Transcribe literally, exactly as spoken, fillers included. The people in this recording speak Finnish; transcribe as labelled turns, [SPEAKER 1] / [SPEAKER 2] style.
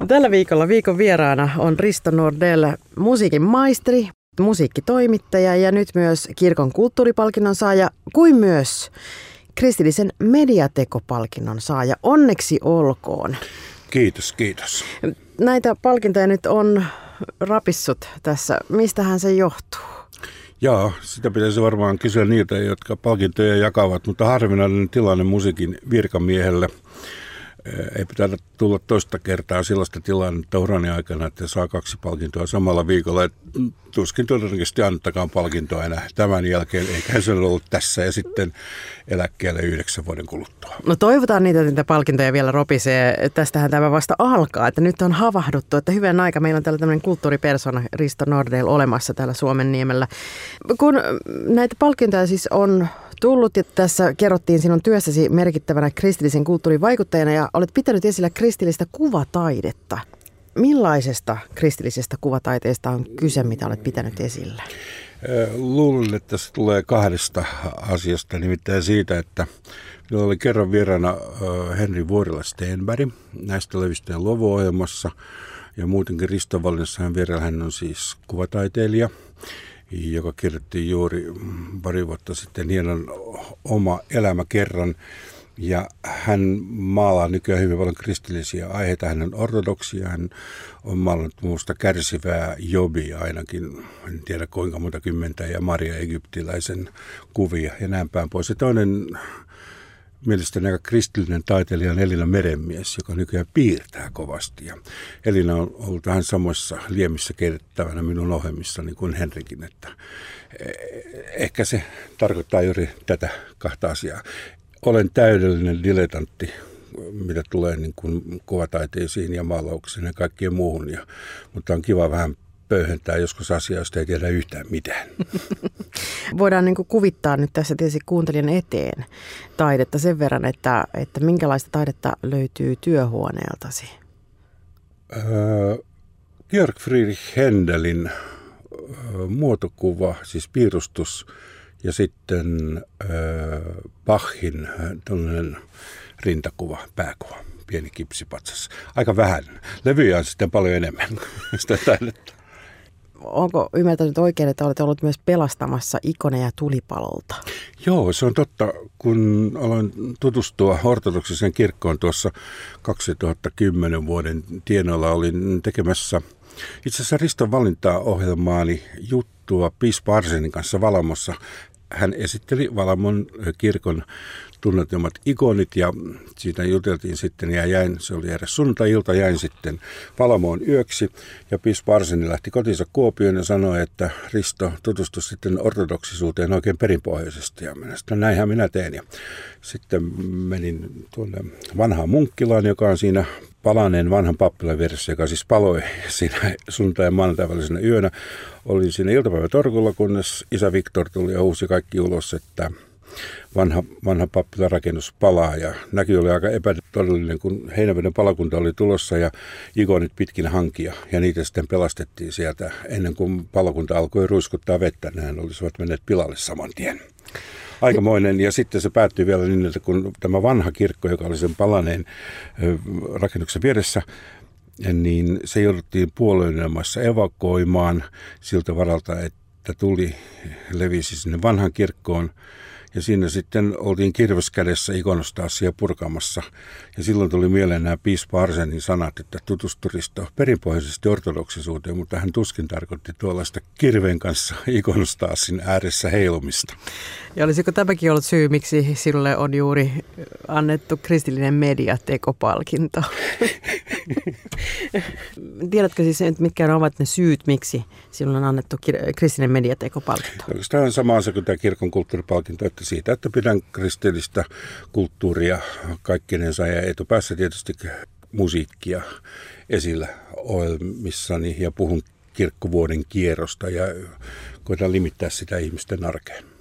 [SPEAKER 1] Tällä viikolla viikon vieraana on Risto Nordell, musiikin maisteri, musiikkitoimittaja ja nyt myös kirkon kulttuuripalkinnon saaja, kuin myös kristillisen mediatekopalkinnon saaja. Onneksi olkoon.
[SPEAKER 2] Kiitos, kiitos.
[SPEAKER 1] Näitä palkintoja nyt on rapissut tässä. Mistähän se johtuu?
[SPEAKER 2] Joo, sitä pitäisi varmaan kysyä niiltä, jotka palkintoja jakavat, mutta harvinainen tilanne musiikin virkamiehelle. Ei pitää tulla toista kertaa sellaista tilannetta urani aikana, että saa kaksi palkintoa samalla viikolla. Et tuskin todennäköisesti annettakaan palkintoa enää tämän jälkeen, eikä se ole ollut tässä ja sitten eläkkeelle yhdeksän vuoden kuluttua.
[SPEAKER 1] No toivotaan niitä, että niitä palkintoja vielä ropisee. Tästähän tämä vasta alkaa, että nyt on havahduttu, että hyvän aika meillä on täällä tämmöinen kulttuuripersona Risto Nordell olemassa täällä Suomenniemellä. Kun näitä palkintoja siis on tullut ja tässä kerrottiin sinun työssäsi merkittävänä kristillisen kulttuurin vaikuttajana ja olet pitänyt esillä kristillistä kuvataidetta. Millaisesta kristillisestä kuvataiteesta on kyse, mitä olet pitänyt esillä?
[SPEAKER 2] Luulen, että se tulee kahdesta asiasta, nimittäin siitä, että minulla oli kerran vieraana Henri Vuorila-Stenberg näistä levysten luovuohjelmassa ja muutenkin Riston valinnassa hän vierailla, hän on siis kuvataiteilija, joka kirjoitti juuri pari vuotta sitten hienon oma elämäkerran. Ja hän maalaa nykyään hyvin paljon kristillisiä aiheita. Hän on ortodoksia, hän on maalannut muusta kärsivää Jobia ainakin, en tiedä kuinka monta kymmentä, ja Maria Egyptiläisen kuvia ja näin päin pois. Ja toinen mielestäni aika kristillinen taiteilija on Elina Merenmies, joka nykyään piirtää kovasti. Ja Elina on ollut vähän samoissa liemissä kehittävänä minun ohjelmissani kuin Henrikin, että ehkä se tarkoittaa juuri tätä kahta asiaa. Olen täydellinen dilettantti, mitä tulee niin kuin kuvataiteisiin ja maalauksiin ja kaikkeen muuhun, ja, mutta on kiva vähän pöyhentää joskus asiaa, josta ei tiedä yhtään mitään.
[SPEAKER 1] Voidaan niin kuin kuvittaa nyt tässä tietysti kuuntelijan eteen taidetta sen verran, että, että minkälaista taidetta löytyy työhuoneeltasi?
[SPEAKER 2] Äh, Georg Friedrich Händelin äh, muotokuva, siis piirustus, ja sitten äh, Bachin tällainen rintakuva, pääkuva, pieni kipsipatsas. Aika vähän. Levyjä on sitten paljon enemmän sitä taidetta.
[SPEAKER 1] Onko ymmärtänyt oikein, että olet ollut myös pelastamassa ikoneja tulipalolta?
[SPEAKER 2] Joo, se on totta. Kun aloin tutustua ortodoksiseen kirkkoon tuossa kaksituhattakymmenen vuoden tienoilla, olin tekemässä itse asiassa Riston valintaa ohjelmaani juttua piispa Arsenin kanssa Valamossa. Hän esitteli Valamon kirkon tunnetummat ikonit ja siitä juteltiin sitten ja jäin, se oli edes sunnuntai-ilta, jäin sitten Valamoon yöksi ja piispa Arseni lähti kotinsa Kuopioon ja sanoi, että Risto tutustui sitten ortodoksisuuteen oikein perinpohjaisesti ja minä sitten näinhän minä teen ja sitten menin tuonne vanhaan Munkkilaan, joka on siinä palaneen vanhan pappilan vieressä, joka siis paloi siinä sunnuntai- ja maanantai välisenä yönä. Olin siinä iltapäivätorkulla, kunnes isä Viktor tuli ja huusi kaikki ulos, että vanha, vanha pappilan rakennus palaa. Ja näky oli aika epätodellinen, kun Heinäveden palokunta oli tulossa ja ikonit pitkin hankia. Ja niitä sitten pelastettiin sieltä ennen kuin palokunta alkoi ruiskuttaa vettä. Nehän olisivat menneet pilalle saman tien. Aikamoinen, ja sitten se päättyi vielä niin, että kun tämä vanha kirkko, joka oli sen palaneen rakennuksen vieressä, niin se jouduttiin puolueilmassa evakuoimaan siltä varalta, että tuli levisi sinne vanhan kirkkoon. Ja siinä sitten oltiin kirveskädessä ikonostaassia purkamassa. Ja silloin tuli mieleen nämä piispa Arsenin sanat, että tutustu Risto perinpohjaisesti ortodoksisuuteen, mutta hän tuskin tarkoitti tuollaista kirveen kanssa ikonostaassin ääressä heilumista.
[SPEAKER 1] Ja olisiko tämäkin ollut syy, miksi sinulle on juuri annettu kristillinen mediatekopalkinto? Tiedätkö siis, mitkä ovat ne syyt, miksi sinulle on annettu kristillinen mediatekopalkinto?
[SPEAKER 2] Tämä on sama asia kuin tämä kirkon kulttuuripalkinto, että siitä, että pidän kristillistä kulttuuria kaikkinensa ja etupäässä tietysti musiikkia esillä ohjelmissani ja puhun kirkkovuoden kierrosta ja koitan limittää sitä ihmisten arkeen.